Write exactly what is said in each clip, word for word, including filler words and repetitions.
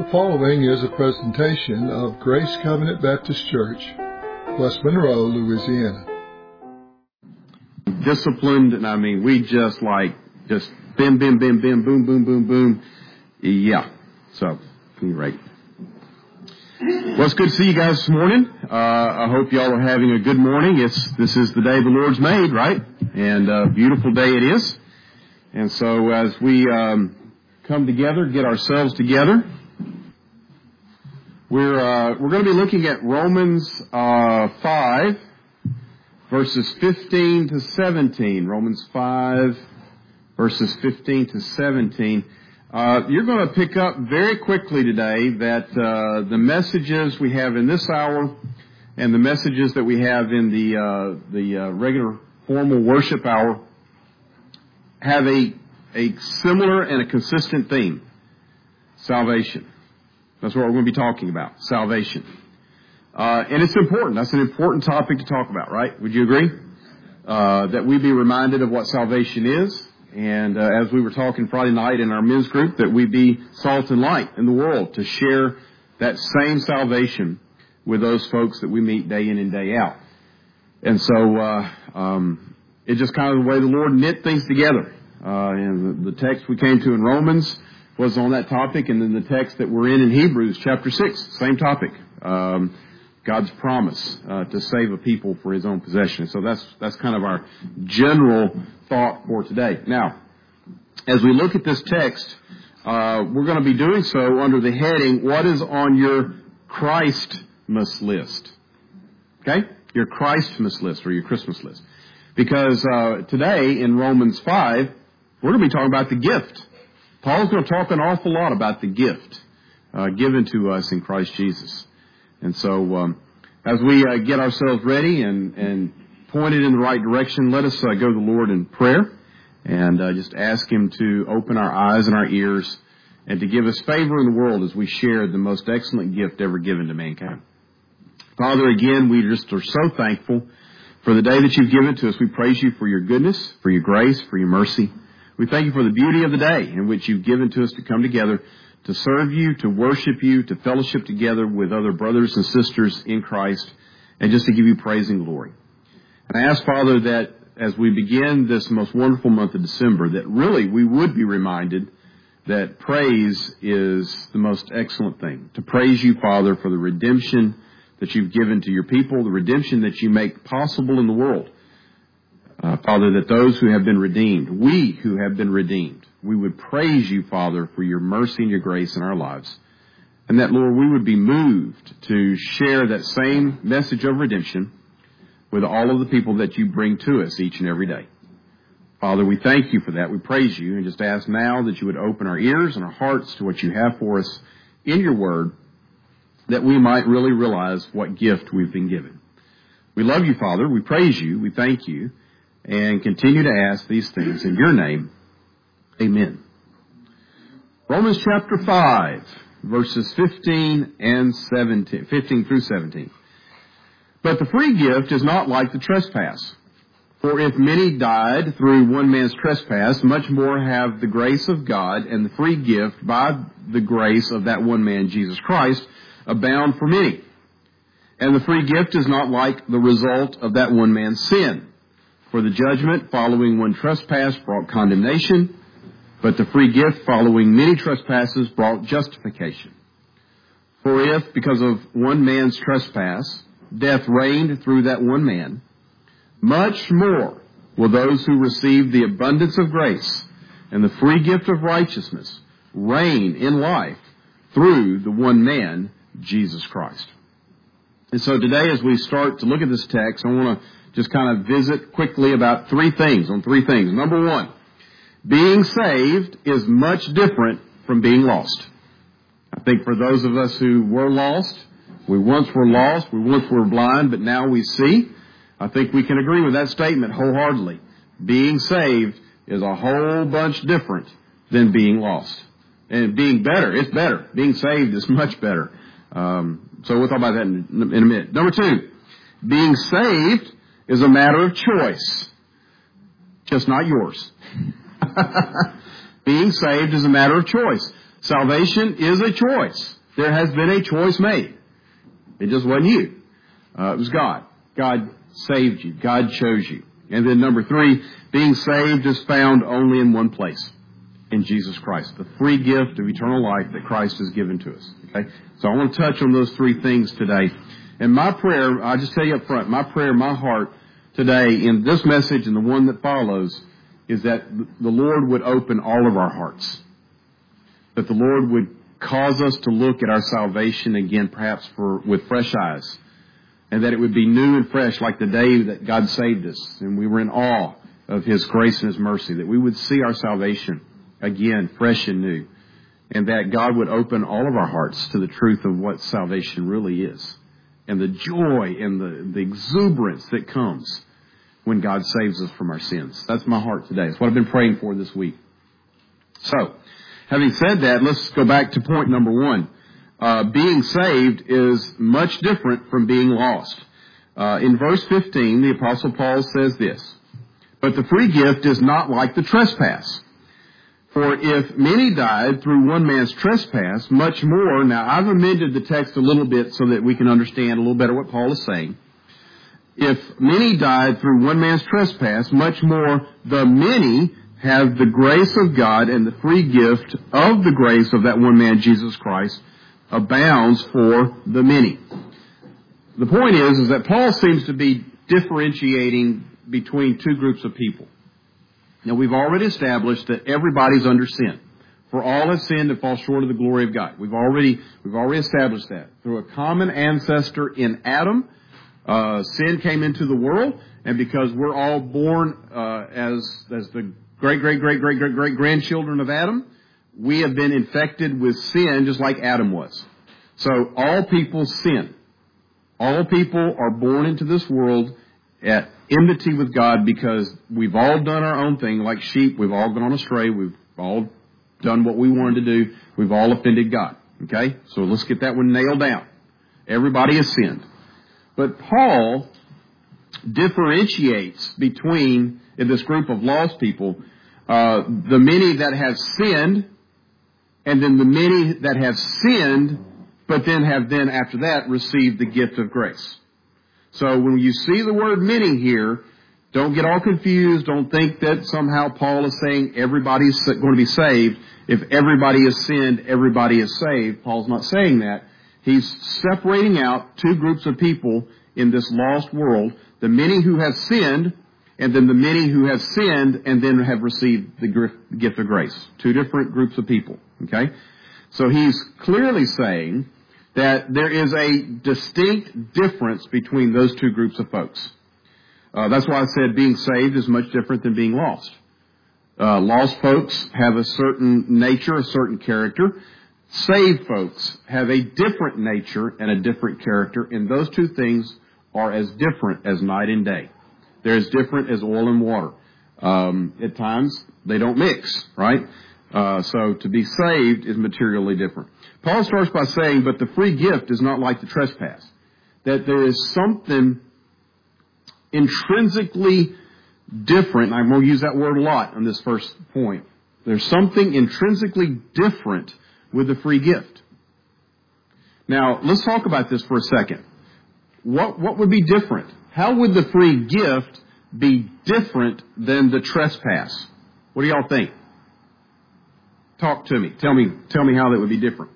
The following is a presentation of Grace Covenant Baptist Church, West Monroe, Louisiana. Disciplined, and I mean, we just like, just bim, bim, bim, bim, boom, boom, boom, boom. Yeah. So, right. Well, it's good to see you guys this morning. Uh, I hope y'all are having a good morning. It's, this is the day the Lord's made, right? And a beautiful day it is. And so as we um, come together, get ourselves together, we're uh, we're going to be looking at Romans uh, five, verses fifteen to seventeen. Romans five, verses fifteen to seventeen. Uh, you're going to pick up very quickly today that uh, the messages we have in this hour and the messages that we have in the uh, the uh, regular formal worship hour have a a similar and a consistent theme: salvation. That's what we're going to be talking about, salvation. Uh, and it's important. That's an important topic to talk about, right? Would you agree? Uh, that we be reminded of what salvation is. And uh, as we were talking Friday night in our men's group, that we be salt and light in the world to share that same salvation with those folks that we meet day in and day out. And so uh, um, it's just kind of the way the Lord knit things together. Uh, and the, the text we came to in Romans was on that topic, and then the text that we're in in Hebrews chapter six, same topic. Um, God's promise uh, to save a people for His own possession. So that's that's kind of our general thought for today. Now, as we look at this text, uh, we're going to be doing so under the heading, what is on your Christmas list? Okay? Your Christmas list or your Christmas list. Because uh, today in Romans five, we're going to be talking about the gift. Paul's going to talk an awful lot about the gift uh, given to us in Christ Jesus. And so um, as we uh, get ourselves ready and, and pointed in the right direction, let us uh, go to the Lord in prayer and uh, just ask Him to open our eyes and our ears and to give us favor in the world as we share the most excellent gift ever given to mankind. Father, again, we just are so thankful for the day that You've given to us. We praise You for Your goodness, for Your grace, for Your mercy. We thank You for the beauty of the day in which You've given to us to come together to serve You, to worship You, to fellowship together with other brothers and sisters in Christ, and just to give You praise and glory. And I ask, Father, that as we begin this most wonderful month of December, that really we would be reminded that praise is the most excellent thing. To praise You, Father, for the redemption that You've given to Your people, the redemption that You make possible in the world. Uh, Father, that those who have been redeemed, we who have been redeemed, we would praise You, Father, for Your mercy and Your grace in our lives. And that, Lord, we would be moved to share that same message of redemption with all of the people that You bring to us each and every day. Father, we thank You for that. We praise You and just ask now that You would open our ears and our hearts to what You have for us in Your word, that we might really realize what gift we've been given. We love You, Father. We praise You. We thank You. And continue to ask these things in Your name. Amen. Romans chapter five, verses fifteen and seventeen, fifteen through seventeen. But the free gift is not like the trespass. For if many died through one man's trespass, much more have the grace of God and the free gift by the grace of that one man, Jesus Christ, abound for many. And the free gift is not like the result of that one man's sin. For the judgment following one trespass brought condemnation, but the free gift following many trespasses brought justification. For if, because of one man's trespass, death reigned through that one man, much more will those who receive the abundance of grace and the free gift of righteousness reign in life through the one man, Jesus Christ. And so today, as we start to look at this text, I want to just kind of visit quickly about three things, on three things. Number one, being saved is much different from being lost. I think for those of us who were lost, we once were lost, we once were blind, but now we see. I think we can agree with that statement wholeheartedly. Being saved is a whole bunch different than being lost. And being better, it's better. Being saved is much better. Um, so we'll talk about that in, in a minute. Number two, being saved is a matter of choice, just not yours. Being saved is a matter of choice. Salvation is a choice. there has been a choice made. It just wasn't you. Uh, it was God. God saved you. God chose you. And then number three, being saved is found only in one place, in Jesus Christ. The free gift of eternal life that Christ has given to us. Okay? So I want to touch on those three things today. And my prayer, I'll just tell you up front, my prayer, my heart today in this message and the one that follows is that the Lord would open all of our hearts. That the Lord would cause us to look at our salvation again, perhaps for with fresh eyes. And that it would be new and fresh like the day that God saved us. And we were in awe of His grace and His mercy. That we would see our salvation again, fresh and new. And that God would open all of our hearts to the truth of what salvation really is. And the joy and the, the exuberance that comes when God saves us from our sins. That's my heart today. It's what I've been praying for this week. So, having said that, let's go back to point number one. Uh, being saved is much different from being lost. Uh, in verse fifteen, the Apostle Paul says this, "But the free gift is not like the trespass. For if many died through one man's trespass, much more," now I've amended the text a little bit so that we can understand a little better what Paul is saying. "If many died through one man's trespass, much more the many have the grace of God and the free gift of the grace of that one man, Jesus Christ, abounds for the many." The point is, is that Paul seems to be differentiating between two groups of people. Now, we've already established that everybody's under sin. For all have sinned and fall short of the glory of God. We've already, we've already established that. Through a common ancestor in Adam, uh, sin came into the world, and because we're all born uh, as, as the great, great, great, great, great, great grandchildren of Adam, we have been infected with sin just like Adam was. So all people sin. All people are born into this world at enmity with God because we've all done our own thing like sheep. We've all gone astray. We've all done what we wanted to do. We've all offended God. Okay? So let's get that one nailed down. Everybody has sinned. But Paul differentiates between, in this group of lost people, uh, the many that have sinned and then the many that have sinned, but then have then after that received the gift of grace. So when you see the word many here, don't get all confused. Don't think that somehow Paul is saying everybody's going to be saved. If everybody has sinned, everybody is saved. Paul's not saying that. He's separating out two groups of people in this lost world. The many who have sinned, and then the many who have sinned and then have received the gift of grace. Two different groups of people. Okay? So he's clearly saying that there is a distinct difference between those two groups of folks. Uh, that's why I said being saved is much different than being lost. Uh, lost folks have a certain nature, a certain character. Saved folks have a different nature and a different character, and those two things are as different as night and day. They're as different as oil and water. Um, at times, they don't mix, right? Uh, so to be saved is materially different. Paul starts by saying, but the free gift is not like the trespass. That there is something intrinsically different, and I'm going to use that word a lot on this first point. There's something intrinsically different with the free gift. Now, let's talk about this for a second. What, what would be different? How would the free gift be different than the trespass? What do y'all think? Talk to me. Tell me, tell me how that would be different.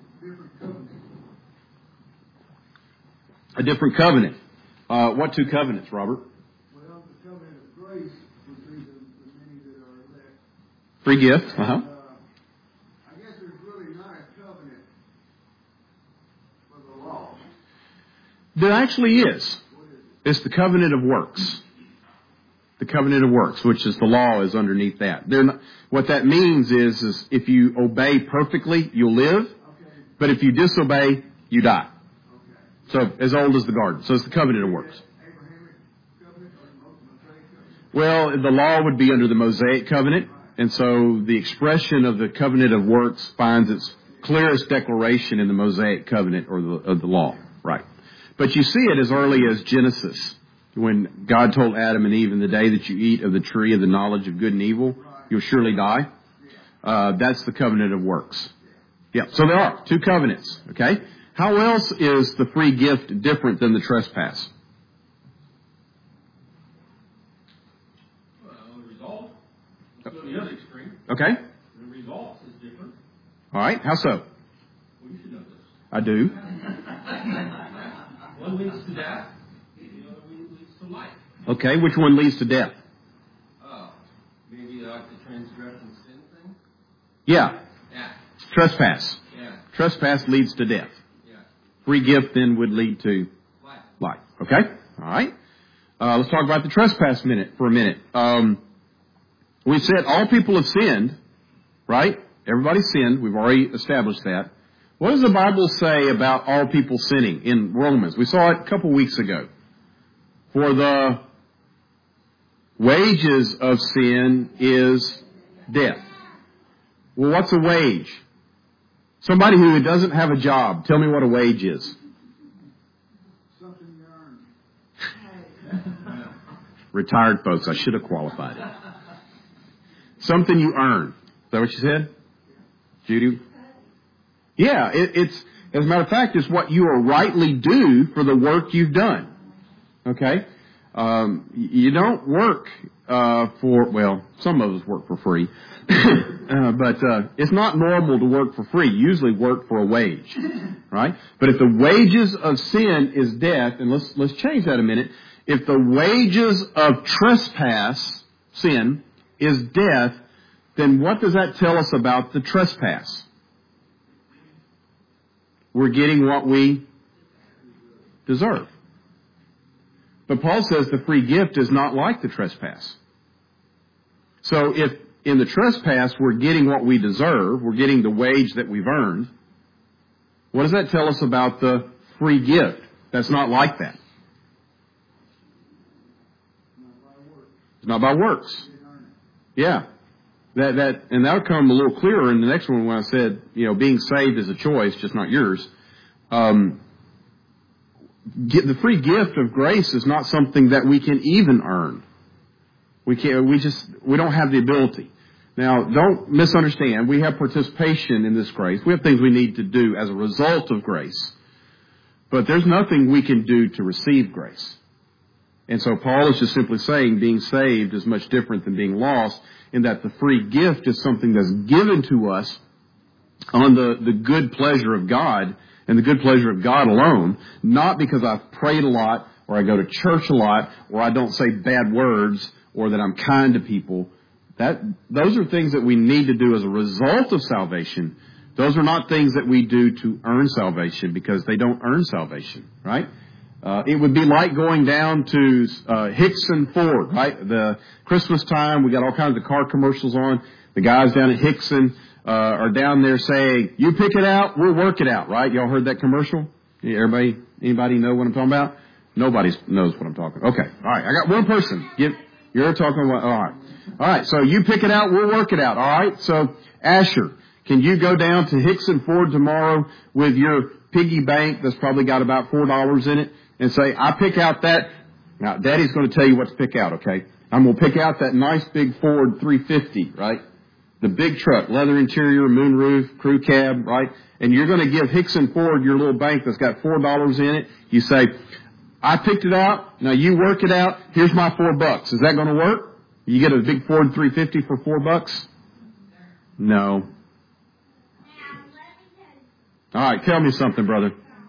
A different covenant. Uh, what two covenants, Robert? Well, the covenant of grace would be the, the many that are elect. Free gift. Uh-huh. Uh, I guess there's really not a covenant for the law. There actually is. What is it? It's the covenant of works. The covenant of works, which is the law, is underneath that. They're not, what that means is, is if you obey perfectly, you'll live. Okay. But if you disobey, you die. Okay. So as old as the garden. So it's the covenant of works. Abrahamic covenant or the Mosaic covenant? Well, the law would be under the Mosaic covenant. And so the expression of the covenant of works finds its clearest declaration in the Mosaic covenant or the, of the law. Right. But you see it as early as Genesis, when God told Adam and Eve, in the day that you eat of the tree of the knowledge of good and evil, you'll surely die. Uh, that's the covenant of works. Yeah, so there are two covenants, okay? How else is the free gift different than the trespass? Well, the result. Let's go to the other extreme. Okay. The result is different. All right. How so? Well, you should know this. I do. One leads to death. The other leads to life. Okay. Which one leads to death? Oh, maybe like the transgression sin thing? Yeah. Yeah. Trespass. Yeah. Trespass leads to death. Yeah. Free gift then would lead to Life. life. Okay? All right. Uh, let's talk about the trespass minute for a minute. Um, we said all people have sinned, right? Everybody sinned. We've already established that. What does the Bible say about all people sinning in Romans? We saw it a couple weeks ago. For the wages of sin is death. Well, what's a wage? Somebody who doesn't have a job, tell me what a wage is. Something you earn. Retired folks, I should have qualified it. Something you earn. Is that what you said? Judy? Yeah, it, it's, as a matter of fact, it's what you are rightly due for the work you've done. Okay? Um, you don't work uh, for, well, some of us work for free. uh, but uh, it's not normal to work for free. You usually work for a wage. Right? But if the wages of sin is death, and let's, let's change that a minute. If the wages of trespass, sin, is death, then what does that tell us about the trespass? We're getting what we deserve. But Paul says the free gift is not like the trespass. So if in the trespass we're getting what we deserve, we're getting the wage that we've earned, what does that tell us about the free gift? That's not like that. It's not by works. Yeah. That, that, and that'll come a little clearer in the next one when I said, you know, being saved is a choice, just not yours. Um, get, the free gift of grace is not something that we can even earn. We can't, we just, we don't have the ability. Now, don't misunderstand. We have participation in this grace. We have things we need to do as a result of grace. But there's nothing we can do to receive grace. And so Paul is just simply saying being saved is much different than being lost, in that the free gift is something that's given to us on the, the good pleasure of God, and the good pleasure of God alone, not because I've prayed a lot, or I go to church a lot, or I don't say bad words, or that I'm kind to people. That, those are things that we need to do as a result of salvation. Those are not things that we do to earn salvation, because they don't earn salvation, right? Uh, it would be like going down to uh, Hickson Ford, right? The Christmas time, we got all kinds of car commercials on. The guys down at Hickson uh, are down there saying, "You pick it out, we'll work it out," right? Y'all heard that commercial? Everybody, anybody know what I'm talking about? Nobody knows what I'm talking about. Okay, all right. I got one person. Get, you're talking about, all right. All right, so you pick it out, we'll work it out, all right? So, Asher, can you go down to Hickson Ford tomorrow with your piggy bank that's probably got about four dollars in it, and say, I pick out that. Now, Daddy's going to tell you what to pick out, okay? I'm going to pick out that nice big Ford three fifty, right? The big truck, leather interior, moonroof, crew cab, right? And you're going to give Hickson Ford your little bank that's got four dollars in it. You say, I picked it out. Now you work it out. Here's my four bucks. Is that going to work? You get a big Ford three fifty for four bucks? No. All right, tell me something, brother.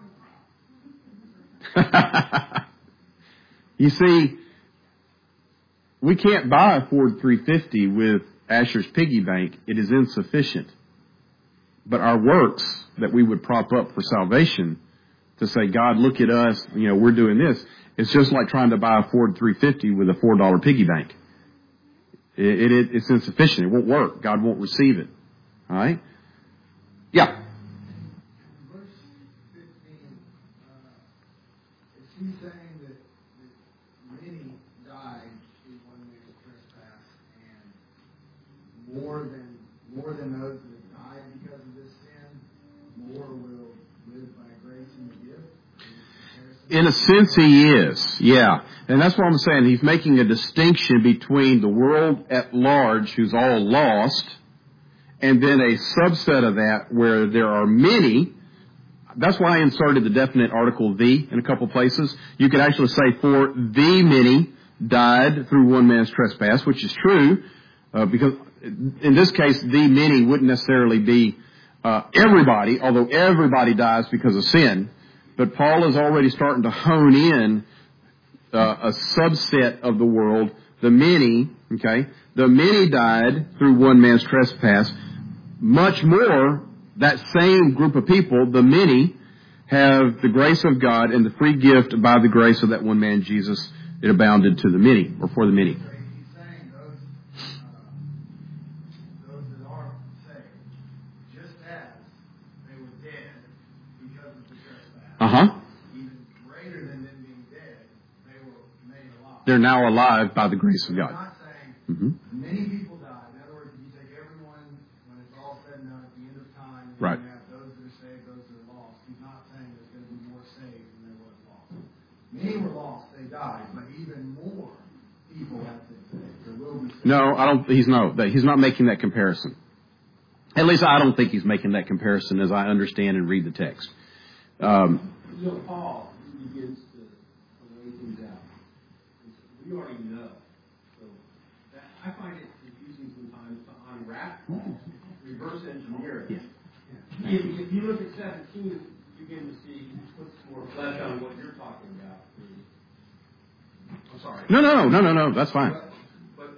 You see, we can't buy a Ford three fifty with Asher's piggy bank. It is insufficient. But our works that we would prop up for salvation, to say, God, look at us, you know, we're doing this. It's just like trying to buy a Ford three fifty with a four dollar piggy bank. It, it, it's insufficient. It won't work. God won't receive it. All right? Yeah. Verse fifteen, uh, is he saying that, that many died through one man's trespass, and more than more than those that died because of this sin, more will live by grace and the gift? In a sense, he is. Yeah. And that's what I'm saying. He's making a distinction between the world at large, who's all lost, and then a subset of that where there are many, that's why I inserted the definite article "the" in a couple places. You could actually say, "For the many died through one man's trespass," which is true, uh, because in this case, the many wouldn't necessarily be uh, everybody, although everybody dies because of sin. But Paul is already starting to hone in uh, a subset of the world, the many. Okay, the many died through one man's trespass. Much more, that same group of people, the many, have the grace of God and the free gift by the grace of that one man, Jesus. It abounded to the many, or for the many. He's saying those, uh, those that are saved, just as they were dead because of the trespass, Uh-huh. even greater than them being dead, they were made alive. They're now alive by the grace of He's God. not saying Mm-hmm. many people died. In other words, if you take everyone, when it's all said and done at the end of time, and Right. you have those that are saved, those that are lost, he's not saying there's going to be more saved than there was lost. Many were lost, they died, but even more people have been saved. There will be saved. No, I don't. He's no. that- He's not making that comparison. At least I don't think he's making that comparison, as I understand and read the text. Um, You know, Paul begins to lay things out. We already know. So that, I find it confusing sometimes to unwrap Paul, reverse engineer it. Yeah. If, if you look at seventeen, you begin to see, put some more flesh on what you're talking about. I'm sorry. no, no, no, no, no. That's fine. But, but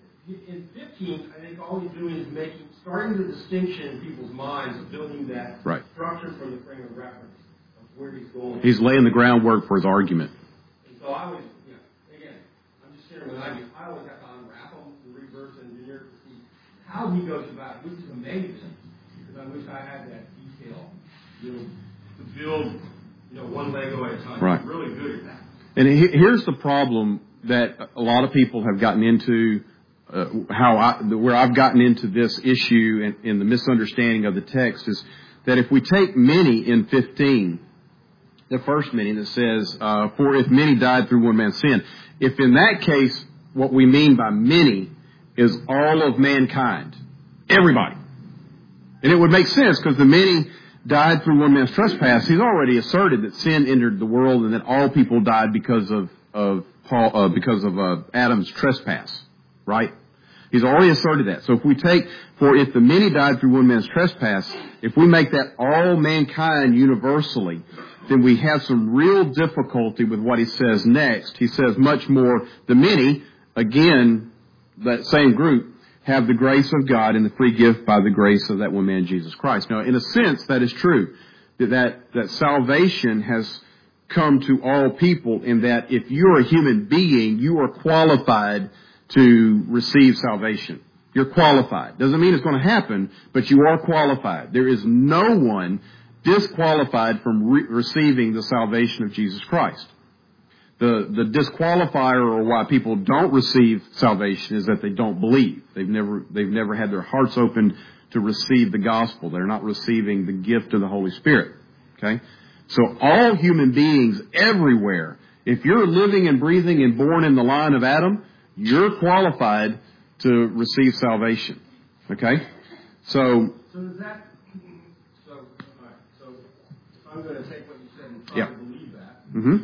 in fifteen, I think all he's doing is making, starting the distinction in people's minds of building that Right. structure for the frame of reference of where he's going. He's laying the groundwork for his argument. And so I always, you know, again, I'm just sharing what I do. I always have to unwrap them and reverse engineer to see how he goes about it, which is amazing, because I wish I had that detail, you know, to build, you know, one Lego at a time. Right. I'm really good at that. And he- here's the problem that a lot of people have gotten into, uh, how I, where I've gotten into this issue and, and the misunderstanding of the text is that if we take many in fifteen, the first many that says, uh, for if many died through one man's sin, if in that case what we mean by many is all of mankind, everybody. And it would make sense because the many died through one man's trespass. He's already asserted that sin entered the world and that all people died because of, of Paul, uh, because of uh, Adam's trespass, right? He's already asserted that. So if we take, for if the many died through one man's trespass, if we make that all mankind universally, then we have some real difficulty with what he says next. He says much more, the many, again, that same group, have the grace of God and the free gift by the grace of that one man, Jesus Christ. Now, in a sense, that is true. That, that, that salvation has come to all people in that if you're a human being, you are qualified to receive salvation. You're qualified. Doesn't mean it's going to happen, but you are qualified. There is no one disqualified from re- receiving the salvation of Jesus Christ. The, the disqualifier or why people don't receive salvation is that they don't believe. They've never, they've never had their hearts opened to receive the gospel. They're not receiving the gift of the Holy Spirit. Okay? So all human beings everywhere, if you're living and breathing and born in the line of Adam, you're qualified to receive salvation. Okay? So, So does that, so, all right, so if I'm going to take what you said and try Yeah. to believe that, mm-hmm.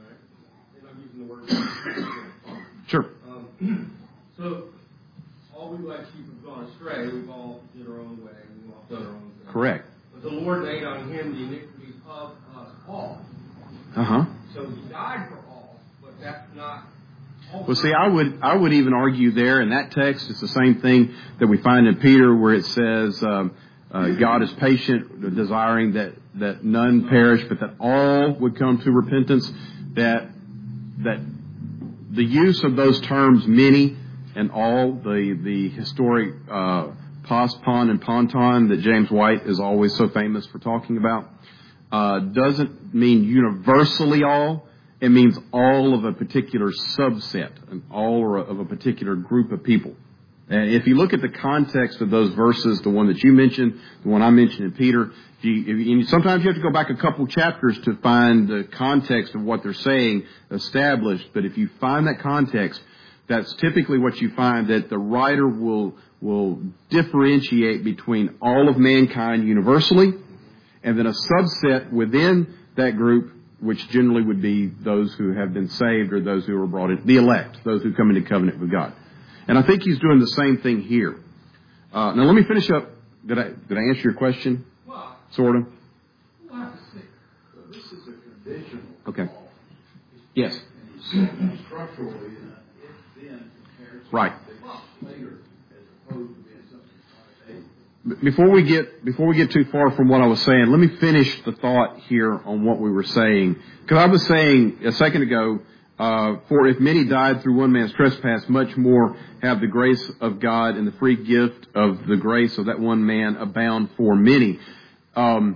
I'm using the word. Sure. Um, so, all we like sheep have gone astray. We've all did our own way. We've all done our own thing. Correct. But the Lord laid on him the iniquities of us all. Uh-huh. So he died for all, but that's not all. Well, see, I would I would even argue there in that text, it's the same thing that we find in Peter where it says um, uh, God is patient, desiring that, that none perish, but that all would come to repentance. That that the use of those terms, many and all, the the historic uh, pos, pon, and ponton that James White is always so famous for talking about, uh, doesn't mean universally all. It means all of a particular subset, and all of a particular group of people. And if you look at the context of those verses, the one that you mentioned, the one I mentioned in Peter, if you, if you, sometimes you have to go back a couple chapters to find the context of what they're saying established. But if you find that context, that's typically what you find, that the writer will will differentiate between all of mankind universally and then a subset within that group, which generally would be those who have been saved or those who are brought in, the elect, those who come into covenant with God. And I think he's doing the same thing here. Uh, now let me finish up. Did I did I answer your question? Well, sort of. we'll have to see. So this is a conditional Okay. law. Yes. And you said structurally, uh, it then compares to Right. the later as opposed to being something quantitative. Before we get before we get too far from what I was saying, let me finish the thought here on what we were saying. Because I was saying a second ago, uh, for if many died through one man's trespass, much more have the grace of God and the free gift of the grace of that one man abound for many. Um,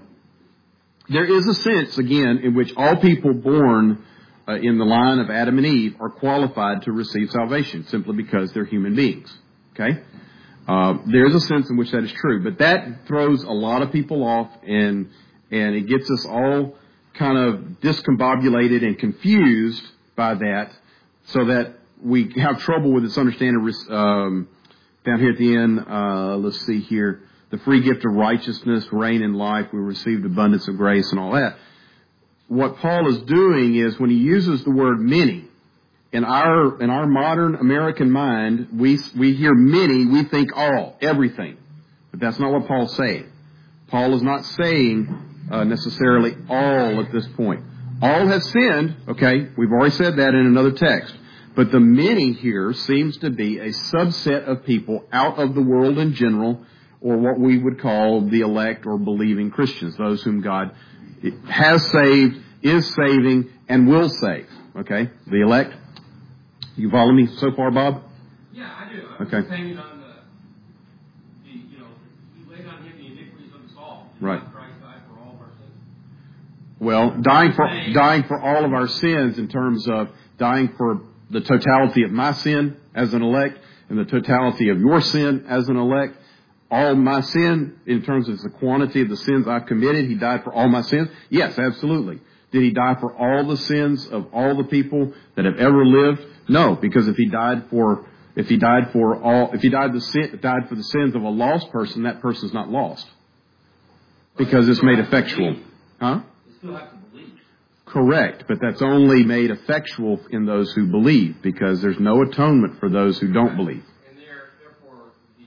there is a sense, again, in which all people born uh, in the line of Adam and Eve are qualified to receive salvation simply because they're human beings. Okay? Uh, there's a sense in which that is true, but that throws a lot of people off, and and it gets us all kind of discombobulated and confused by that, so that we have trouble with this understanding. Um, down here at the end, uh, let's see here, the free gift of righteousness, reign in life, we received abundance of grace and all that. What Paul is doing is when he uses the word many, In our in our modern American mind, we we hear many, we think all, everything. But that's not what Paul's saying. Paul is not saying uh, necessarily all at this point. All have sinned, okay, we've already said that in another text. But the many here seems to be a subset of people out of the world in general, or what we would call the elect or believing Christians, those whom God has saved, is saving, and will save. Okay, the elect. You follow me so far, Bob? Yeah, I do. I'm Okay. just hanging on the, the, you know, he laid on him the iniquities of us all. Right. Christ died for all of our sins. Well, dying for dying for all of our sins in terms of dying for the totality of my sin as an elect and the totality of your sin as an elect. All my sin in terms of the quantity of the sins I've committed, he died for all my sins. Yes, absolutely. Did he die for all the sins of all the people that have ever lived? No, because if he died for if he died for all if he died the sin, died for the sins of a lost person, that person's not lost because it's made effectual. Huh? You still have to believe. Correct, but that's only made effectual in those who believe, because there's no atonement for those who don't believe. And there, therefore, the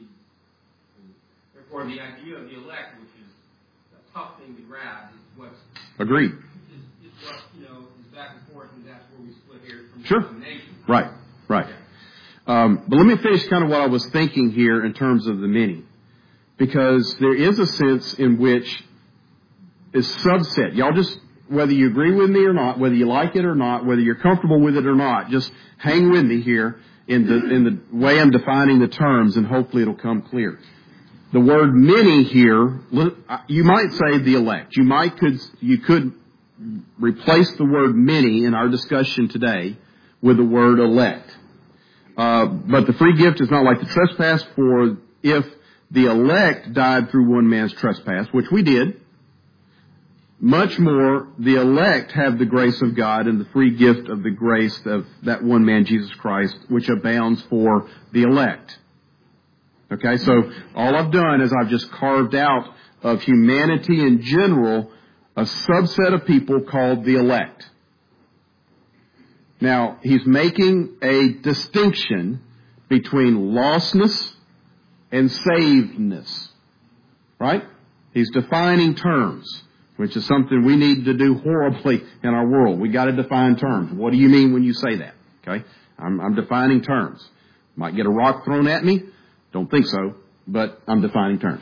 therefore the idea of the elect, which is a tough thing to grab, is what's Agreed. is, is what you know is back and forth, and that's where we split here from Sure. the denomination. Right, right. Um, but let me finish kind of what I was thinking here in terms of the many. Because there is a sense in which is subset. Y'all just, whether you agree with me or not, whether you like it or not, whether you're comfortable with it or not, just hang with me here in the, in the way I'm defining the terms, and hopefully it'll come clear. The word many here, you might say the elect. You might could, you could replace the word many in our discussion today with the word elect. Uh, but the free gift is not like the trespass, for if the elect died through one man's trespass, which we did, much more the elect have the grace of God and the free gift of the grace of that one man, Jesus Christ, which abounds for the elect. Okay, so all I've done is I've just carved out of humanity in general a subset of people called the elect. Now, he's making a distinction between lostness and savedness. Right? He's defining terms, which is something we need to do horribly in our world. We got to define terms. What do you mean when you say that? Okay? I'm, I'm defining terms. Might get a rock thrown at me. Don't think so, but I'm defining terms.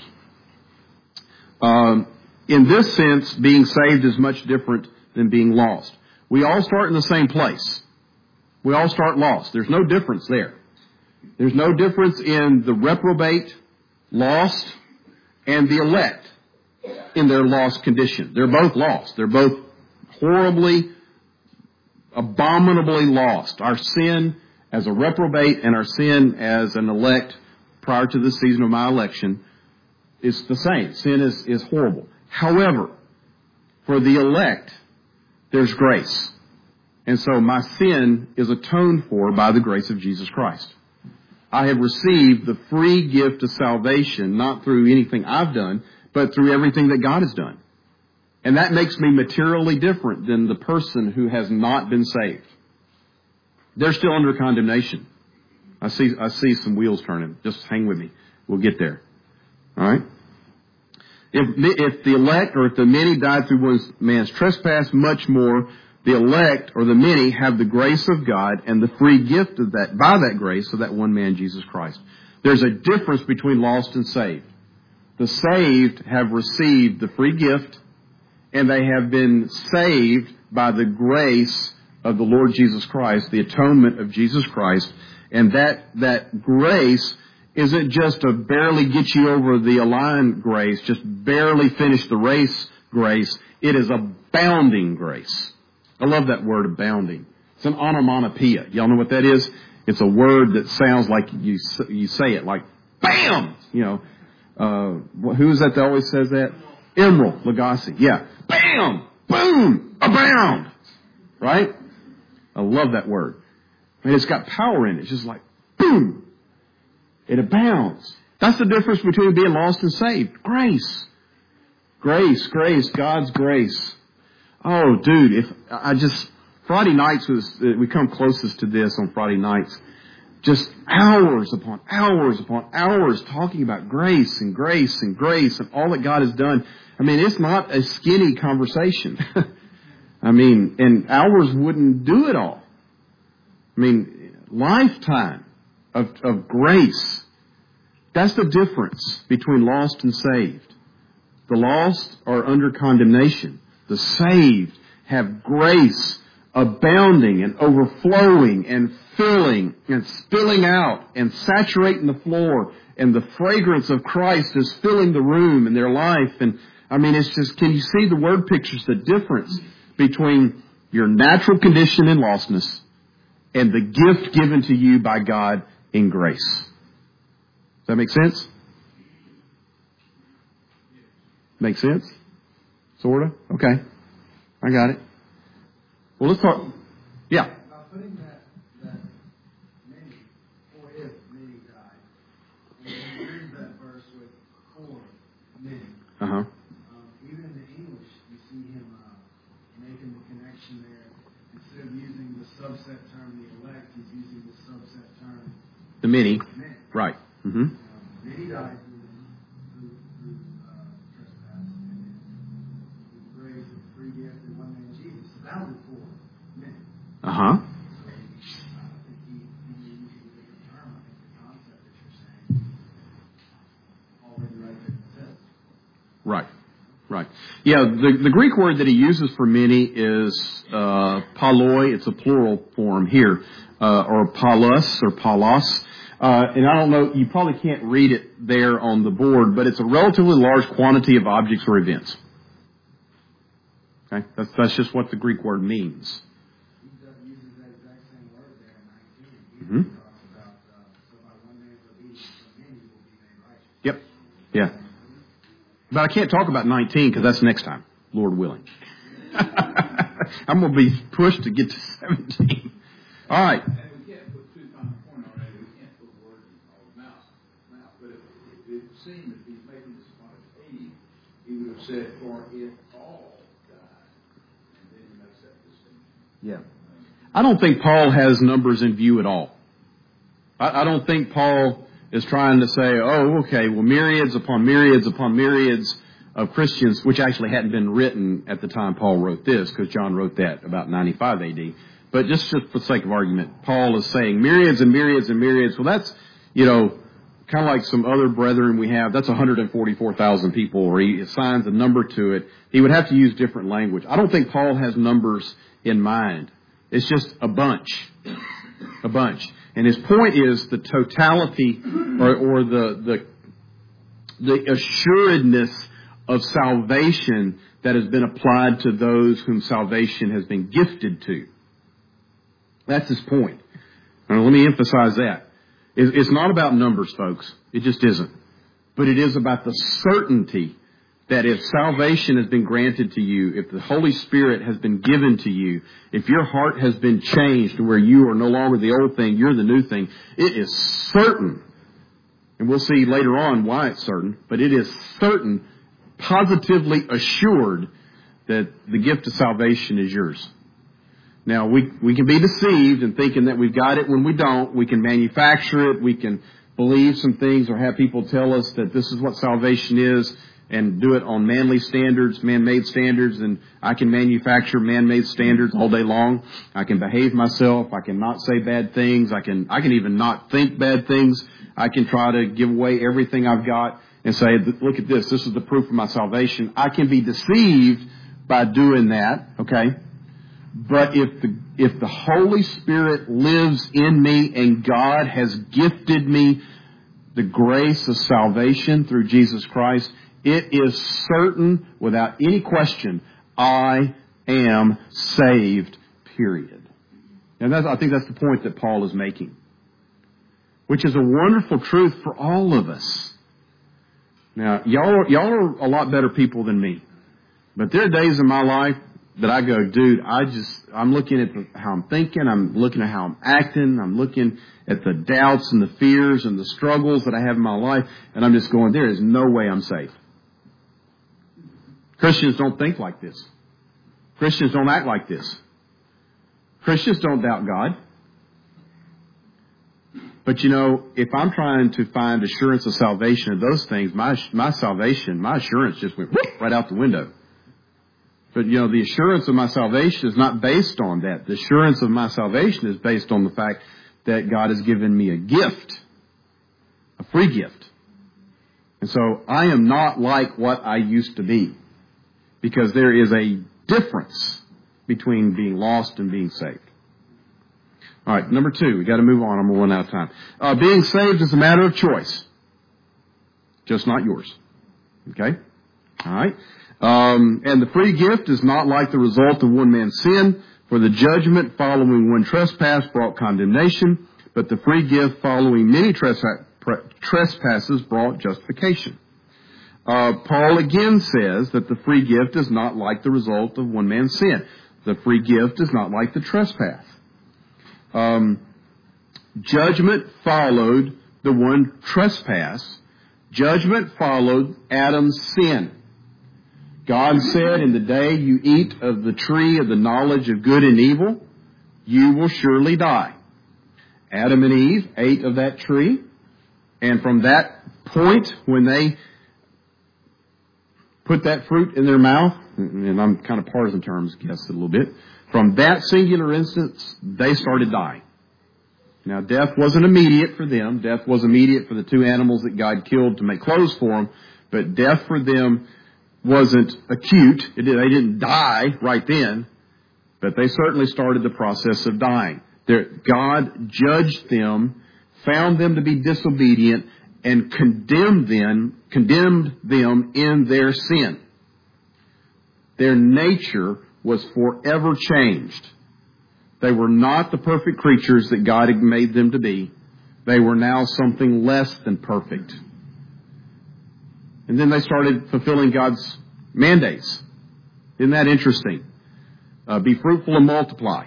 Um, in this sense, being saved is much different than being lost. We all start in the same place. We all start lost. There's no difference there. There's no difference in the reprobate, lost, and the elect in their lost condition. They're both lost. They're both horribly, abominably lost. Our sin as a reprobate and our sin as an elect prior to the season of my election is the same. Sin is, is horrible. However, for the elect, there's grace. And so my sin is atoned for by the grace of Jesus Christ. I have received the free gift of salvation, not through anything I've done, but through everything that God has done. And that makes me materially different than the person who has not been saved. They're still under condemnation. I see, I see some wheels turning. Just hang with me. We'll get there. All right? If, if the elect or if the many died through one man's trespass, much more the elect or the many have the grace of God and the free gift of that, by that grace of that one man, Jesus Christ. There's a difference between lost and saved. The saved have received the free gift, and they have been saved by the grace of the Lord Jesus Christ, the atonement of Jesus Christ. And that, that grace isn't just a barely get you over the line grace, just barely finish the race grace. It is abounding grace. I love that word, abounding. It's an onomatopoeia. Y'all know what that is? It's a word that sounds like you you say it, like bam! You know, uh, who is that that always says that? Emeril Lagasse. Yeah. Bam! Boom! Abound! Right? I love that word. I mean, it's got power in it. It's just like, boom! It abounds. That's the difference between being lost and saved. Grace. Grace, grace, God's grace. Oh, dude, if I just, Friday nights was, we come closest to this on Friday nights. Just hours upon hours upon hours talking about grace and grace and grace and all that God has done. I mean, it's not a skinny conversation. I mean, and hours wouldn't do it all. I mean, lifetime of, of grace. That's the difference between lost and saved. The lost are under condemnation. The saved have grace abounding and overflowing and filling and spilling out and saturating the floor, and the fragrance of Christ is filling the room in their life. And I mean, it's just, can you see the word pictures the difference between your natural condition in lostness and the gift given to you by God in grace? Does that make sense? Make sense? Sorta? Okay. I got it. Well, let's talk. Yeah. By putting that, that many, or if many died, and then you read that verse with for many. Uh-huh. Um, even in the English, you see him uh, making the connection there. Instead of using the subset term, the elect, he's using the subset term. The many. Many. Right. Mm-hmm. Um, many died through, through, through uh, trespass, and then through grace and free gift and one man Jesus. So that was for many. Uh-huh. So, uh, I think he, he used a different term. I think the concept that you're saying already right there in the text. Right. Right. Yeah, the, the Greek word that he uses for many is uh, paloi. It's a plural form here, uh, or paulus or paulos. Uh, and I don't know, you probably can't read it there on the board, but it's a relatively large quantity of objects or events. Okay? That's, that's just what the Greek word means. He does, uses that exact same word there in nineteen. He Mm-hmm. talks about, uh, so by one man's obedience, so many will be made righteous. Yep. Yeah. But I can't talk about nineteen because that's next time, Lord willing. I'm going to be pushed to get to seventeen. All right. And we can't put two on the point already. We can't put words in our mouth. mouth. But if, if it seemed that he's making this quantitative, he would have said, for if all died. And then he makes that distinction. Yeah. I don't think Paul has numbers in view at all. I, I don't think Paul is trying to say, oh, okay, well, myriads upon myriads upon myriads of Christians, which actually hadn't been written at the time Paul wrote this, because John wrote that about ninety-five A D. But just, just for the sake of argument, Paul is saying myriads and myriads and myriads. Well, that's, you know, kind of like some other brethren we have. That's one hundred forty-four thousand people, or he assigns a number to it. He would have to use different language. I don't think Paul has numbers in mind. It's just a bunch. A bunch. And his point is the totality or, or the, the, the assuredness of salvation that has been applied to those whom salvation has been gifted to. That's his point. Now, let me emphasize that. It's not about numbers, folks. It just isn't. But it is about the certainty that if salvation has been granted to you, if the Holy Spirit has been given to you, if your heart has been changed to where you are no longer the old thing, you're the new thing, it is certain. And we'll see later on why it's certain, but it is certain, positively assured, that the gift of salvation is yours. Now, we, we can be deceived in thinking that we've got it when we don't. We can manufacture it. We can believe some things or have people tell us that this is what salvation is and do it on manly standards, man-made standards, and I can manufacture man-made standards all day long. I can behave myself. I can not say bad things. I can, I can even not think bad things. I can try to give away everything I've got and say, look at this. This is the proof of my salvation. I can be deceived by doing that, okay? But if the, if the Holy Spirit lives in me and God has gifted me the grace of salvation through Jesus Christ, it is certain, without any question, I am saved, period. And that's, I think that's the point that Paul is making, which is a wonderful truth for all of us. Now, y'all are, y'all are a lot better people than me. But there are days in my life that I go, dude, I just, I'm looking at the, how I'm thinking, I'm looking at how I'm acting, I'm looking at the doubts and the fears and the struggles that I have in my life, and I'm just going, there is no way I'm safe. Christians don't think like this. Christians don't act like this. Christians don't doubt God. But you know, if I'm trying to find assurance of salvation of those things, my my salvation, my assurance just went right out the window. But you know, the assurance of my salvation is not based on that. The assurance of my salvation is based on the fact that God has given me a gift, a free gift. And so I am not like what I used to be, because there is a difference between being lost and being saved. All right, number two, we got to move on. I'm going to run out of time. Uh, being saved is a matter of choice, just not yours. Okay? All right. Um, and the free gift is not like the result of one man's sin, for the judgment following one trespass brought condemnation, but the free gift following many trespasses brought justification. Uh, Paul again says that the free gift is not like the result of one man's sin. The free gift is not like the trespass. Um, judgment followed the one trespass. Judgment followed Adam's sin. God said, in the day you eat of the tree of the knowledge of good and evil, you will surely die. Adam and Eve ate of that tree, and from that point, when they put that fruit in their mouth, and I'm kind of partisan terms, guess a little bit, from that singular instance, they started dying. Now, death wasn't immediate for them. Death was immediate for the two animals that God killed to make clothes for them, but death for them wasn't acute. It did, they didn't die right then, but they certainly started the process of dying. Their, God judged them, found them to be disobedient, and condemned them, condemned them in their sin. Their nature was forever changed. They were not the perfect creatures that God had made them to be. They were now something less than perfect. And then they started fulfilling God's mandates. Isn't that interesting? Uh, be fruitful and multiply.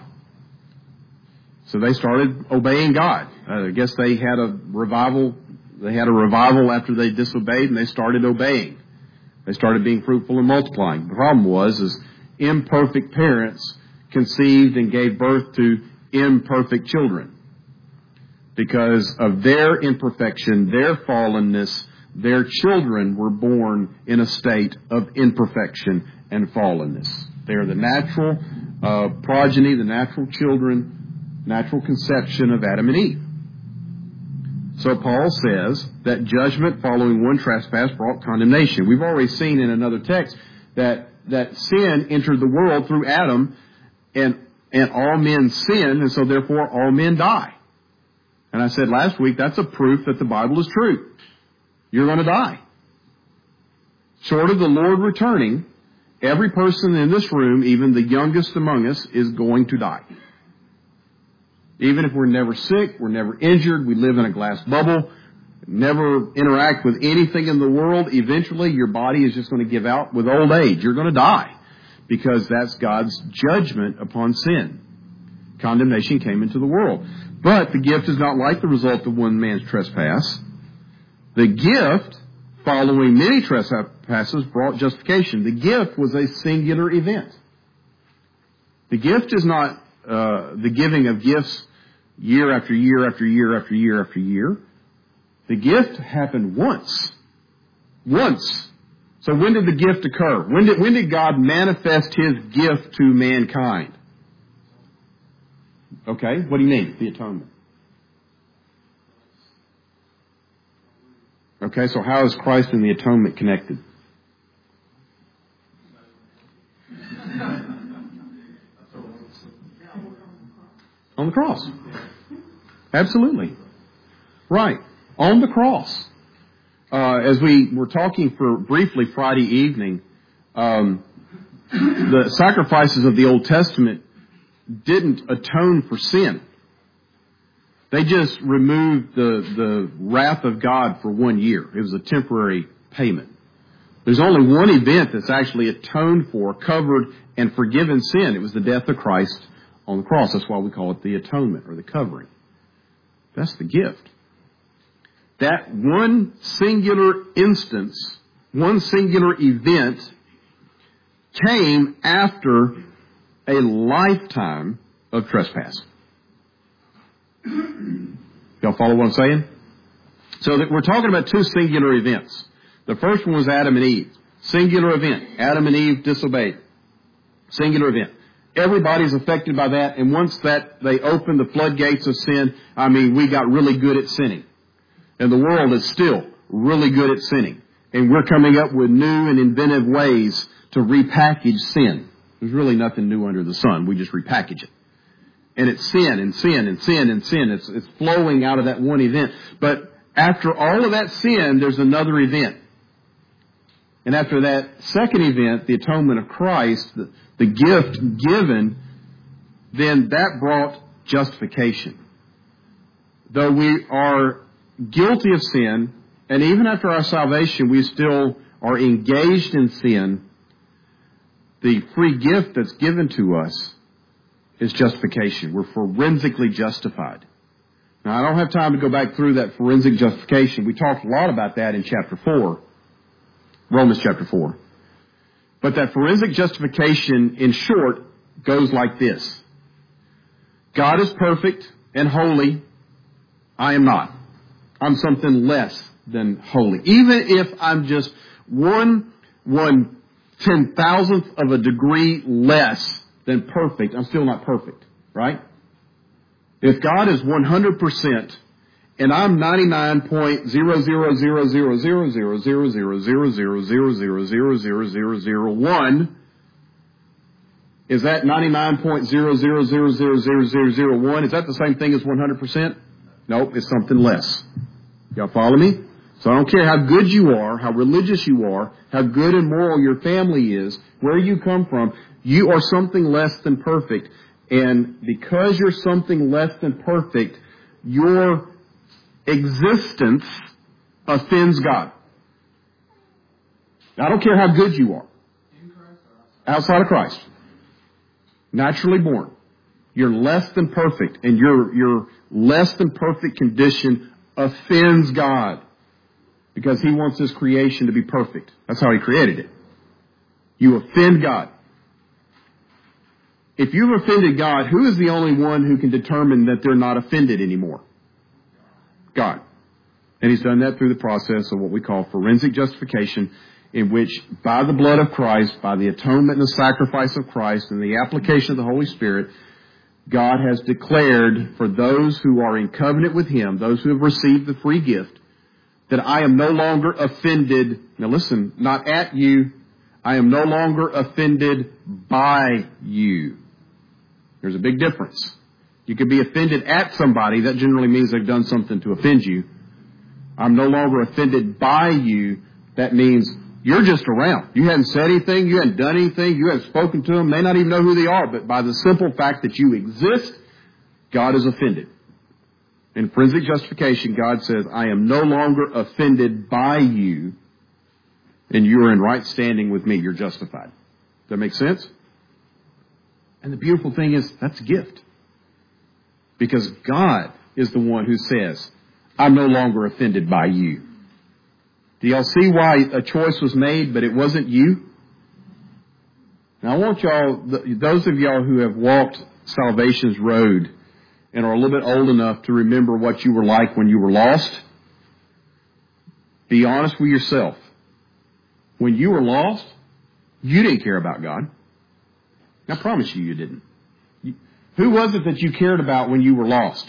So they started obeying God. Uh, I guess they had a revival. They had a revival after they disobeyed, and they started obeying. They started being fruitful and multiplying. The problem was, is imperfect parents conceived and gave birth to imperfect children. Because of their imperfection, their fallenness, their children were born in a state of imperfection and fallenness. They are the natural uh, progeny, the natural children, natural conception of Adam and Eve. So Paul says that judgment following one trespass brought condemnation. We've already seen in another text that, that sin entered the world through Adam, and, and all men sin, and so therefore all men die. And I said last week, that's a proof that the Bible is true. You're going to die. Short of the Lord returning, every person in this room, even the youngest among us, is going to die. Even if we're never sick, we're never injured, we live in a glass bubble, never interact with anything in the world, eventually your body is just going to give out with old age. You're going to die, because that's God's judgment upon sin. Condemnation came into the world. But the gift is not like the result of one man's trespass. The gift following many trespasses brought justification. The gift was a singular event. The gift is not uh, the giving of gifts year after year after year after year after year. The gift happened once. Once. So when did the gift occur? When did, when did God manifest His gift to mankind? Okay, what do you mean? The atonement. Okay, so how is Christ and the atonement connected? On the cross. Absolutely. Right. On the cross. Uh, as we were talking for briefly Friday evening, um, the sacrifices of the Old Testament didn't atone for sin. They just removed the, the wrath of God for one year. It was a temporary payment. There's only one event that's actually atoned for, covered, and forgiven sin. It was the death of Christ on the cross. That's why we call it the atonement or the covering. That's the gift. That one singular instance, one singular event came after a lifetime of trespass. Y'all follow what I'm saying? So that we're talking about two singular events. The first one was Adam and Eve. Singular event. Adam and Eve disobeyed. Singular event. Everybody's affected by that, and once that they opened the floodgates of sin, I mean, we got really good at sinning. And the world is still really good at sinning. And we're coming up with new and inventive ways to repackage sin. There's really nothing new under the sun. We just repackage it. And it's sin and sin and sin and sin. It's, it's flowing out of that one event. But after all of that sin, there's another event. And after that second event, the atonement of Christ, the, the gift given, then that brought justification. Though we are guilty of sin, and even after our salvation, we still are engaged in sin, the free gift that's given to us is justification. We're forensically justified. Now, I don't have time to go back through that forensic justification. We talked a lot about that in chapter four, Romans chapter four. But that forensic justification, in short, goes like this. God is perfect and holy. I am not. I'm something less than holy. Even if I'm just one, one ten thousandth of a degree less than perfect, I'm still not perfect, right? If God is one hundred percent and I'm ninety-nine point zero zero zero zero zero zero zero zero zero zero zero zero zero zero zero zero one, is that ninety-nine point zero zero zero zero zero zero zero one? Is that the same thing as one hundred percent? Nope, it's something less. Y'all follow me? So I don't care how good you are, how religious you are, how good and moral your family is, where you come from, you are something less than perfect. And because you're something less than perfect, your existence offends God. I don't care how good you are. Outside of Christ. Naturally born. You're less than perfect, and your, your less than perfect condition offends God. Because He wants His creation to be perfect. That's how He created it. You offend God. If you've offended God, who is the only one who can determine that they're not offended anymore? God. And He's done that through the process of what we call forensic justification, in which by the blood of Christ, by the atonement and the sacrifice of Christ, and the application of the Holy Spirit, God has declared for those who are in covenant with Him, those who have received the free gift, that I am no longer offended. Now listen, not at you. I am no longer offended by you. There's a big difference. You could be offended at somebody. That generally means they've done something to offend you. I'm no longer offended by you. That means you're just around. You haven't said anything. You haven't done anything. You haven't spoken to them. May not even know who they are. But by the simple fact that you exist, God is offended. In forensic justification, God says, I am no longer offended by you, and you are in right standing with me. You're justified. Does that make sense? And the beautiful thing is, that's a gift. Because God is the one who says, I'm no longer offended by you. Do y'all see why a choice was made, but it wasn't you? Now I want y'all, those of y'all who have walked salvation's road and are a little bit old enough to remember what you were like when you were lost, be honest with yourself. When you were lost, you didn't care about God. I promise you, you didn't. You, who was it that you cared about when you were lost?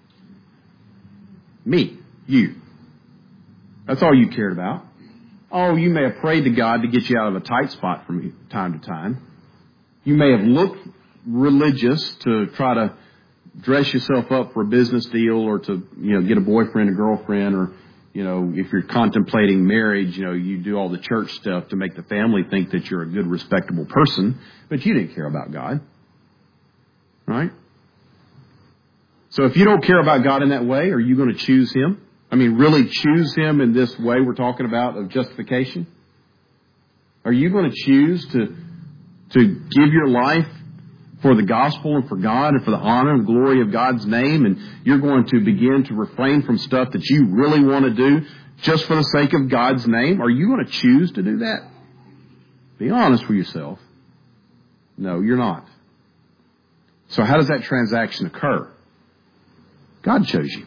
Me. You. That's all you cared about. Oh, you may have prayed to God to get you out of a tight spot from time to time. You may have looked religious to try to dress yourself up for a business deal or to, you know, get a boyfriend or girlfriend, or, you know, if you're contemplating marriage, you know, you do all the church stuff to make the family think that you're a good, respectable person, but you didn't care about God. Right? So if you don't care about God in that way, are you going to choose Him? I mean, really choose Him in this way we're talking about of justification? Are you going to choose to, to give your life for the gospel and for God and for the honor and glory of God's name, and you're going to begin to refrain from stuff that you really want to do just for the sake of God's name? Are you going to choose to do that? Be honest with yourself. No, you're not. So how does that transaction occur? God chose you.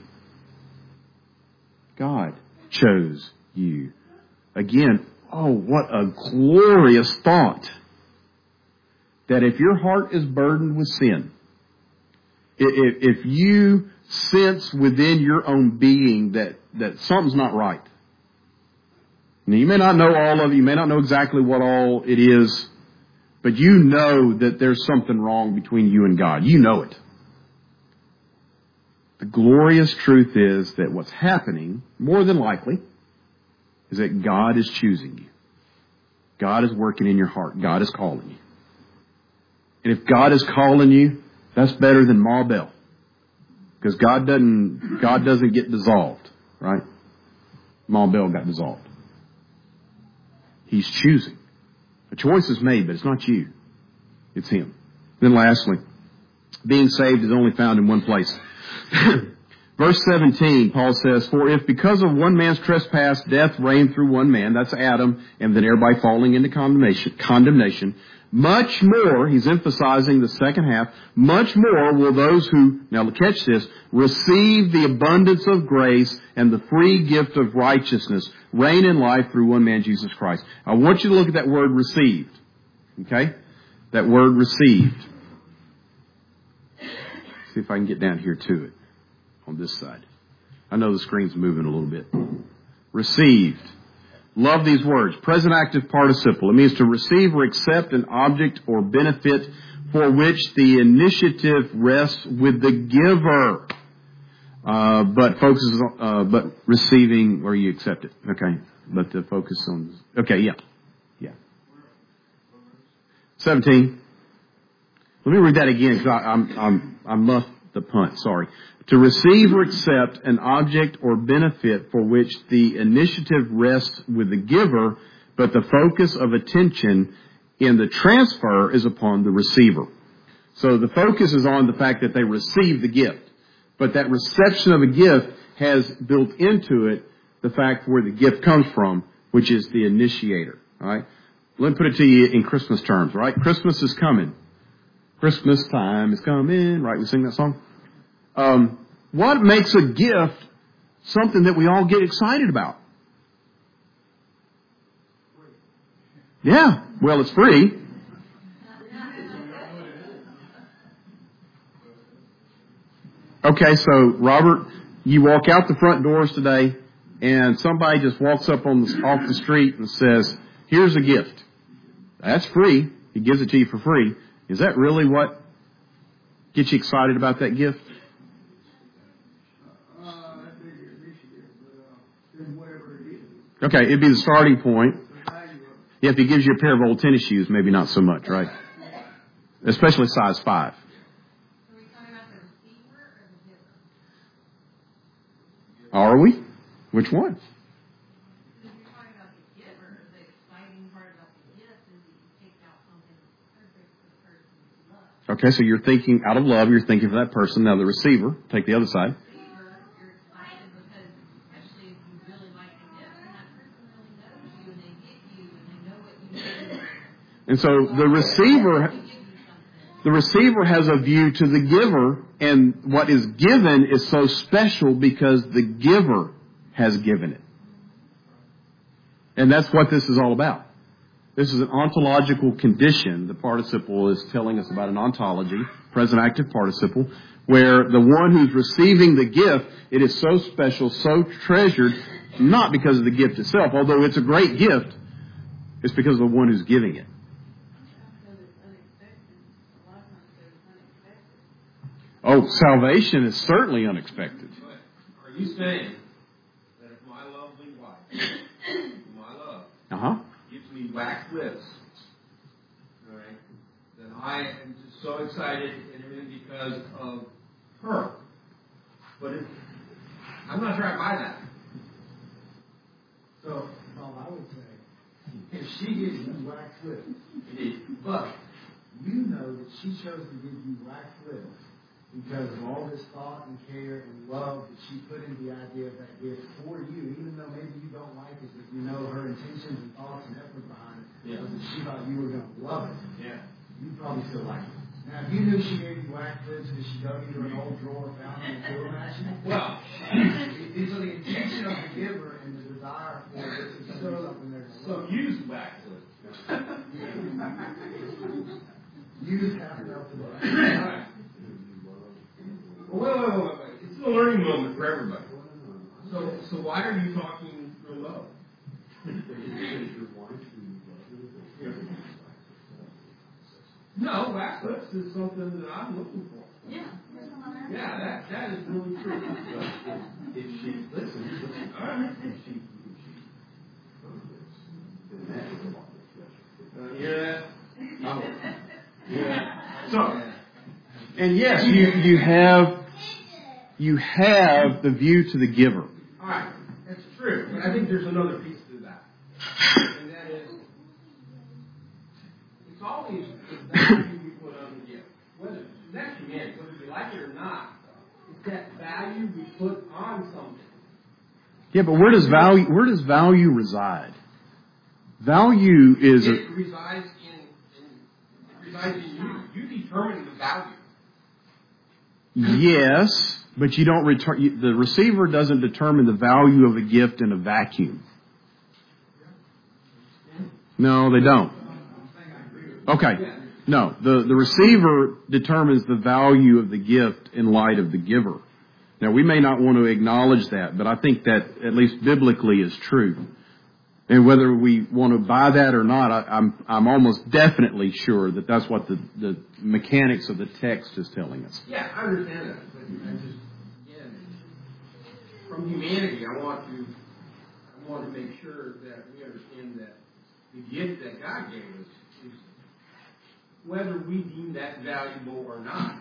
God chose you. Again, oh, what a glorious thought. That if your heart is burdened with sin, if, if you sense within your own being that, that something's not right. Now, you may not know all of it, you may not know exactly what all it is, but you know that there's something wrong between you and God. You know it. The glorious truth is that what's happening, more than likely, is that God is choosing you. God is working in your heart. God is calling you. And if God is calling you, that's better than Ma Bell. Because God doesn't, God doesn't get dissolved, right? Ma Bell got dissolved. He's choosing. A choice is made, but it's not you. It's Him. Then lastly, being saved is only found in one place. Verse seventeen, Paul says, for if because of one man's trespass, death reigned through one man, that's Adam, and then everybody falling into condemnation, condemnation, much more, he's emphasizing the second half, much more will those who, now catch this, receive the abundance of grace and the free gift of righteousness, reign in life through one man, Jesus Christ. I want you to look at that word received. Okay? That word received. See if I can get down here to it on this side. I know the screen's moving a little bit. Received. Love these words. Present active participle. It means to receive or accept an object or benefit for which the initiative rests with the giver. Uh, but focuses on, uh, but receiving or you accept it. Okay. But the focus on, okay, yeah. Yeah. seventeen. Let me read that again because I'm, I'm, I muffed the punt. Sorry. To receive or accept an object or benefit for which the initiative rests with the giver, but the focus of attention in the transfer is upon the receiver. So the focus is on the fact that they receive the gift. But that reception of a gift has built into it the fact where the gift comes from, which is the initiator. All right? Let me put it to you in Christmas terms, right? Christmas is coming. Christmas time is coming, right? We sing that song. Um, what makes a gift something that we all get excited about? Yeah, well, it's free. Okay, so Robert, you walk out the front doors today, and somebody just walks up on the, off the street and says, "Here's a gift." That's free. He gives it to you for free. Is that really what gets you excited about that gift? Okay, it'd be the starting point. Yeah, if he gives you a pair of old tennis shoes, maybe not so much, right? Especially size five. Are we talking about the receiver or the giver? Are we? Which one? Because you're talking about the giver, the exciting part about the gift is that you take out something perfect for the person you love. Okay, so you're thinking out of love, you're thinking for that person. Now the receiver, take the other side. Receiver, you're excited because, especially if you really like the gift and that person really And so the receiver, the receiver has a view to the giver, and what is given is so special because the giver has given it. And that's what this is all about. This is an ontological condition. The participle is telling us about an ontology, present active participle, where the one who's receiving the gift, it is so special, so treasured, not because of the gift itself, although it's a great gift, it's because of the one who's giving it. Oh, salvation is certainly unexpected. Are you saying that if my lovely wife, whom I love, uh-huh. gives me wax lips, all right, then I am just so excited and everything because of her? But if, I'm not sure I buy that. So, Bob, I would say, if she gives you wax lips, but you know that she chose to give you wax lips because of all this thought and care and love that she put into the idea of that gift for you, even though maybe you don't like it, but you know her intentions and thoughts and effort behind it, yeah. was that she thought you were going to love it. Yeah. You'd probably still like it. Now, if you knew she gave you wax lips because she dug into an old drawer, found them, and threw them at you, well, these are the intention of the giver and the desire for it to so, something there. So use wax lips. Use half an hour. All right. Well, wait, wait, wait, wait, wait. It's a learning moment for everybody. So, so why are you talking for love? No, wax lips is something that I'm looking for. Yeah. Yeah, that that is really true. If she listens, listen. All right. If she, if she then that is a lot of Uh, you hear that? Oh. Yeah. So. And yes, you, you have you have the view to the giver. All right, that's true. But I think there's another piece to that, and that is it's always the value we put on the gift. Whether that's humanity, whether we like it or not, it's that value we put on something. Yeah, but where does value where does value reside? Value is it a, resides in, in it resides in you. You determine the value. yes, but you don't return. You, the receiver doesn't determine the value of a gift in a vacuum. No, they don't. Okay. No, the, the receiver determines the value of the gift in light of the giver. Now, we may not want to acknowledge that, but I think that at least biblically is true. And whether we want to buy that or not, I, I'm I'm almost definitely sure that that's what the, the mechanics of the text is telling us. Yeah, I understand that, but I just again, from humanity, I want to I want to make sure that we understand that the gift that God gave us is whether we deem that valuable or not.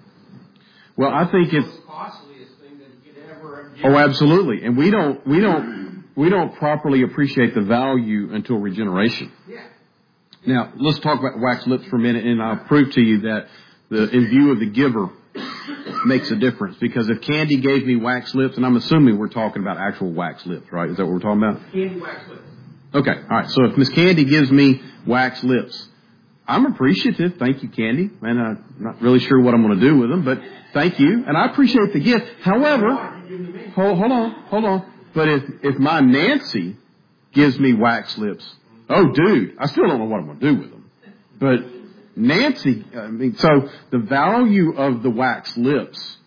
Well, I think it's the most costliest thing that you could ever give. Oh, absolutely, and we don't we don't. We don't properly appreciate the value until regeneration. Yeah. Now, let's talk about wax lips for a minute, and I'll prove to you that the in view of the giver makes a difference. Because if Candy gave me wax lips, and I'm assuming we're talking about actual wax lips, right? Is that what we're talking about? Candy wax lips. Okay, all right. So if Miss Candy gives me wax lips, I'm appreciative. Thank you, Candy. And I'm not really sure what I'm going to do with them, but thank you. And I appreciate the gift. However, hold, hold on, hold on. But if, if my Nancy gives me wax lips, oh, dude, I still don't know what I'm going to do with them. But Nancy, I mean, so the value of the wax lips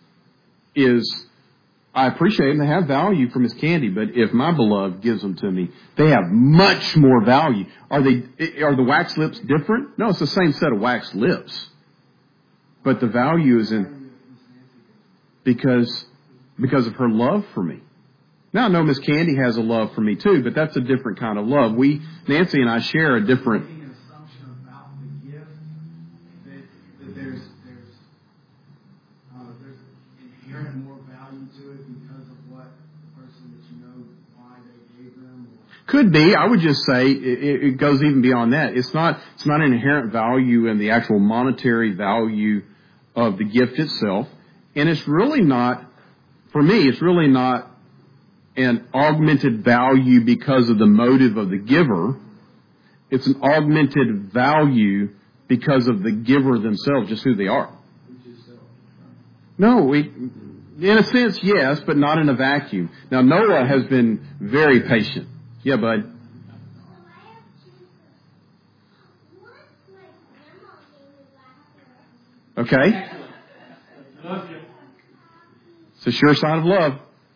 is, I appreciate them. They have value for Miss Candy, but if my beloved gives them to me, they have much more value. Are they? Are the wax lips different? No, it's the same set of wax lips. But the value is in, because, because of her love for me. Now, I know Miss Candy has a love for me too, but that's a different kind of love. We, Nancy and I share a different. Making an assumption about the gift that, that there's there's uh, there's inherent more value to it because of what the person that you know why they gave them. Or... Could be. I would just say it, it goes even beyond that. It's not. It's not an inherent value in the actual monetary value of the gift itself, and it's really not. For me, it's really not an augmented value because of the motive of the giver. it's an augmented value because of the giver themselves, just who they are. No, we, in a sense, yes, but not in a vacuum. Now, Noah has been very patient. Yeah, bud. Okay. It's a sure sign of love.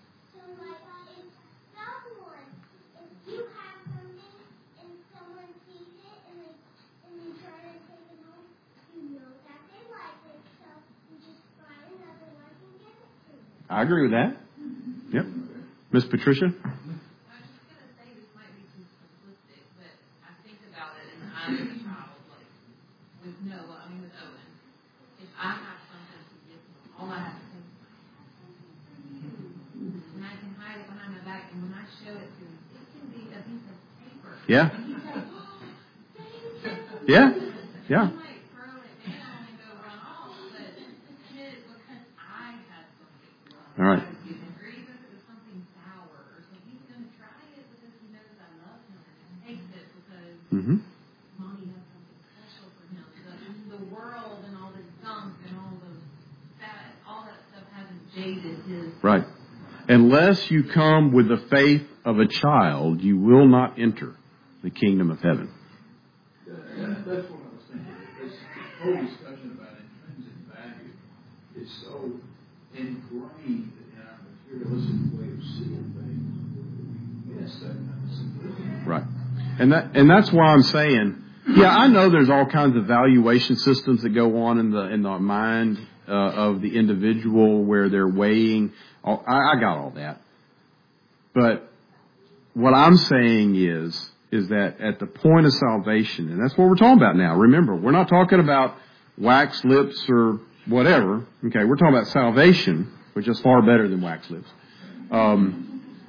I agree with that. Yep. Miss Patricia? I was just going to say this might be too simplistic, but I think about it in the eyes of a child, like with Noah, I mean with Owen. If I have something to give him, all I have to think is, and I can hide it behind my back, and when I show it to him, it can be a piece of paper. Yeah. And he's like, oh, thank you. Yeah. Yeah. He might throw it down and go run off, but it's because I had something to love. All right. Or even if it was something sour or something, he's going to try it because he knows I love him and takes it because Mm-hmm. mommy has something special for him. The, the world and all this gunk and all those that all that stuff hasn't jaded his. Right. Unless you come with the faith of a child, you will not enter the kingdom of heaven. Yeah, that's what I was thinking. This whole discussion about intrinsic value is so ingrained in our materialistic way of seeing things. We miss that kind of simplicity. Right. And that and that's why I'm saying, yeah, I know there's all kinds of valuation systems that go on in the in the mind uh, of the individual where they're weighing. All, I, I got all that. But what I'm saying is, is that at the point of salvation, and that's what we're talking about now. Remember, we're not talking about wax lips or whatever. Okay, we're talking about salvation, which is far better than wax lips. Um,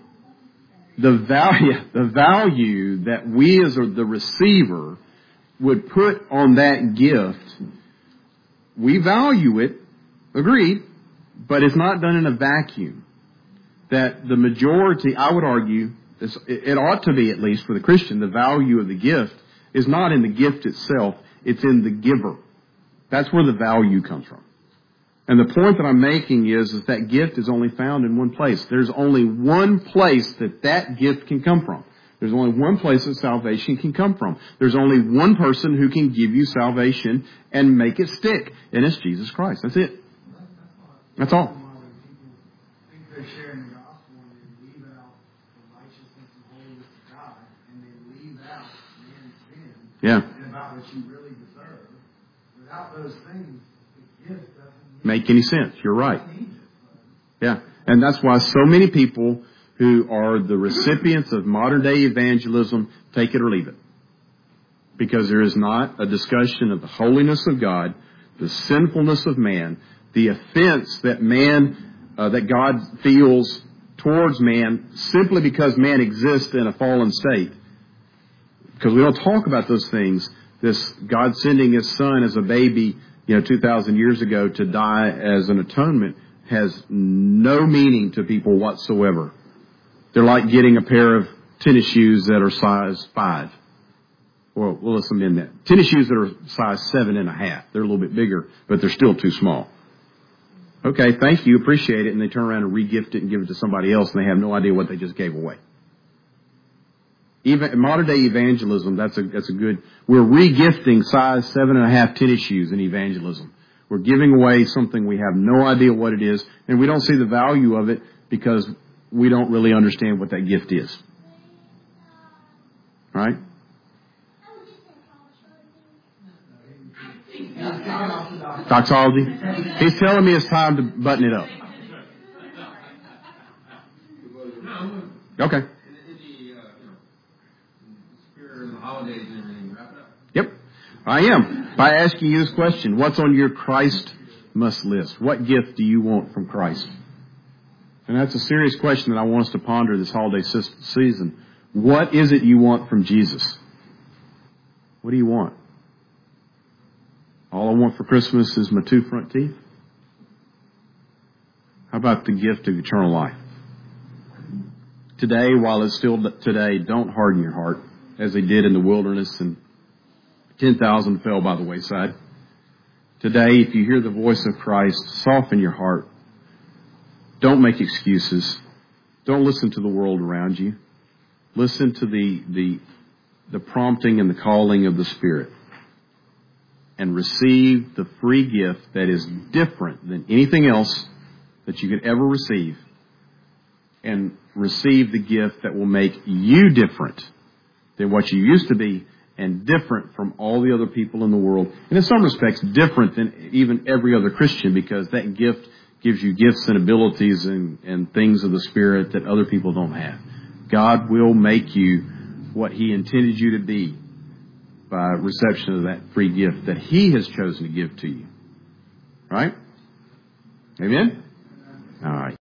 the value, the value that we as the receiver would put on that gift, we value it, agreed, but it's not done in a vacuum. That the majority, I would argue, it ought to be, at least for the Christian, the value of the gift is not in the gift itself, it's in the giver. That's where the value comes from. And the point that I'm making is, is that gift is only found in one place. There's only one place that that gift can come from. There's only one place that salvation can come from. There's only one person who can give you salvation and make it stick, and it's Jesus Christ. That's it. That's all. They're sharing the gospel and they leave out the righteousness and holiness of God, and they leave out man's sin Yeah. and about what you really deserve. Without those things, the gift doesn't Make any sense. You're right. need it. Yeah. And that's why so many people who are the recipients of modern day evangelism take it or leave it. Because there is not a discussion of the holiness of God, the sinfulness of man, the offense that man Uh, that God feels towards man simply because man exists in a fallen state. Because we don't talk about those things. This God sending His Son as a baby, you know, two thousand years ago to die as an atonement has no meaning to people whatsoever. They're like getting a pair of tennis shoes that are size five. Well, well, let's amend that. Tennis shoes that are size seven and a half. They're a little bit bigger, but they're still too small. Okay, thank you, appreciate it, and they turn around and re-gift it and give it to somebody else, and they have no idea what they just gave away. Even in modern day evangelism, that's a that's a good. We're re-gifting size seven and a half tennis shoes in evangelism. We're giving away something we have no idea what it is, and we don't see the value of it because we don't really understand what that gift is. Right? Doxology. He's telling me it's time to button it up. Okay. In the, uh, you know, spirit of the holidays and everything, wrap it up. Yep. I am. By asking you this question, what's on your Christ must list? What gift do you want from Christ? And that's a serious question that I want us to ponder this holiday season. What is it you want from Jesus? What do you want? All I want for Christmas is my two front teeth? How about the gift of eternal life? Today, while it's still today, don't harden your heart. as they did in the wilderness, and ten thousand fell by the wayside. Today, if you hear the voice of Christ, soften your heart. Don't make excuses. Don't listen to the world around you. Listen to the, the, the prompting and the calling of the Spirit. And receive the free gift that is different than anything else that you could ever receive. And receive the gift that will make you different than what you used to be, and different from all the other people in the world. And in some respects, different than even every other Christian, because that gift gives you gifts and abilities and, and things of the Spirit that other people don't have. God will make you what He intended you to be by reception of that free gift that He has chosen to give to you. Right? Amen? All right.